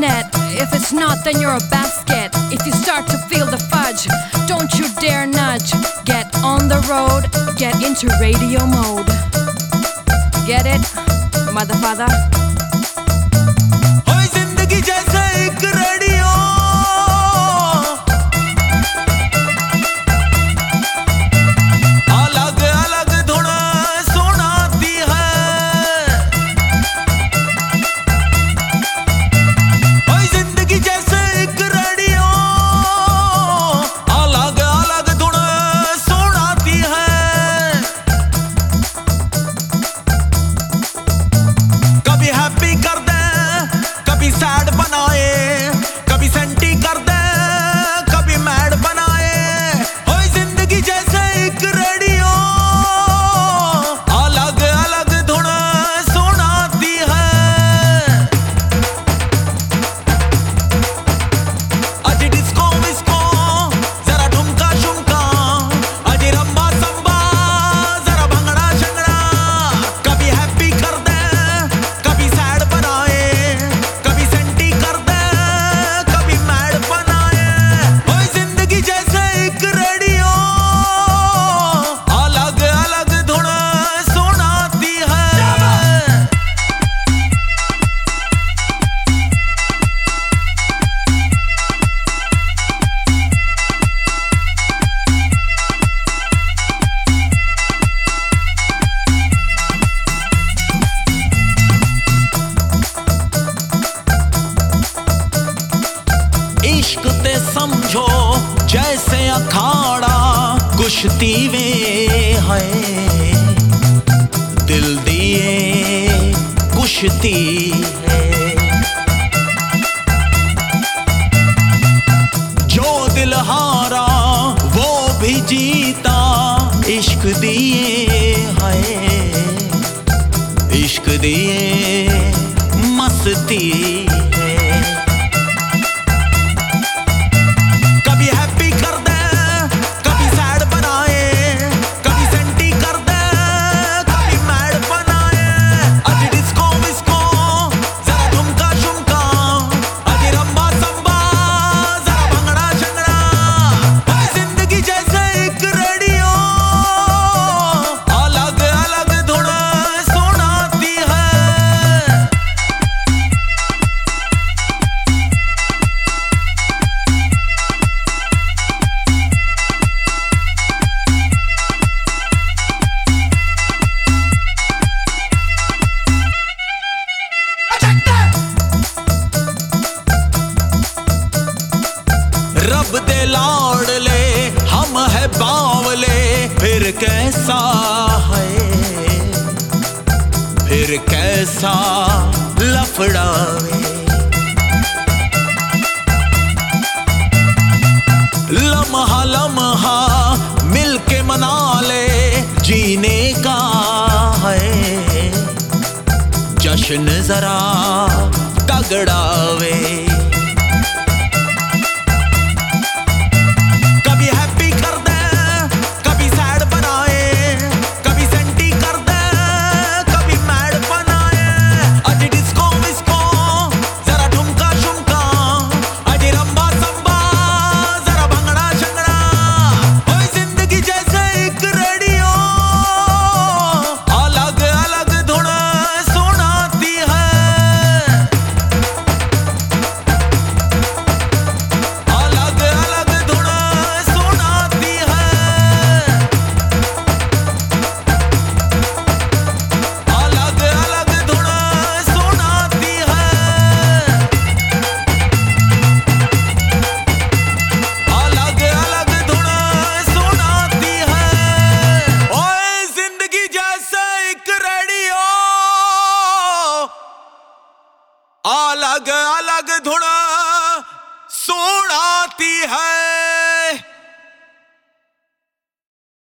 net. If it's not, then you're a basket. If you start to feel the fudge, don't you dare nudge. Get on the road, get into radio mode. Get it, motherfucker? ओए जिंदगी जैसे एक radio, अलग अलग धुन सुनाती है। ओए जिंदगी जैसे एक रेडियो, अलग अलग धुन सुनाती है। कभी हैप्पी कर दे, कभी सैड बनाए, कभी सेंटी कर दे, कभी मैड बनाए। ओए जिंदगी जैसे एक रेडियो, अलग अलग धुन सुनाती है। अज डिस्को विस्को जरा ठुमका शुमका, अज रंबा संबा जरा भंगड़ा शंगड़ा। कभी हैप्पी कर दे, कभी सैड बनाए, कभी सेंटी कर दे, कभी मैड बनाए। ओए जिंदगी जैसे एक रेडियो, अलग अलग धुन सुनाती है। इश्क ते समझो जैसे अखाड़ा, कुश्ती वे है दिल दिए कुश्ती है। जो दिल हारा वो भी जीता, इश्क दिए है, इश्क दिए मस्ती है। कभी हैप्पी कर दे, कभी सैड बनाए, कभी सेंटी कर दे, कभी मैड बनाए। अज डिस्को विस्को जरा ठुमका शुमका, अज रंबा संबा जरा भंगड़ा शंगड़ा। ओए जिंदगी जैसे एक रेडियो, अलग अलग धुन सुनाती है। रब दे लाडले हम है बावले, फिर कैसा है, फिर कैसा लफड़ावे। लम्हा लम्हा मिलके मना ले, जीने का है जश्न जरा तगड़ावे। कभी हैप्पी कर दे, कभी सैड बनाए, कभी सेंटी कर दे, कभी मैड बनाए। अज डिस्को विस्को जरा ठुमका शुमका, अज रंबा संबा जरा भंगड़ा शंगड़ा। ओए जिंदगी जैसे एक रेडियो, अलग अलग धुन सुनाती है। अलग अलग धुन सुनाती है। अलग अलग धुन सुनाती है। अलग अलग धुन सुनाती है। ओए जिंदगी जैसे एक रेडियो, अलग अलग धुन सुनाती है।